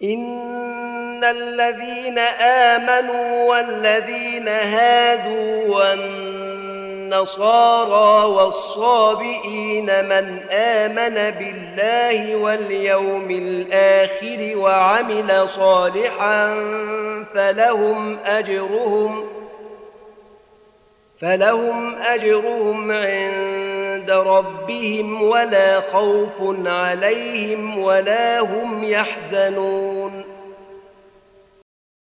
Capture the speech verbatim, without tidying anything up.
إن الذين آمنوا والذين هادوا والنصارى والصابئين من آمن بالله واليوم الآخر وعمل صالحا فلهم أجرهم فلهم أجرهم عند ربهم ولا خوف عليهم ولا هم يحزنون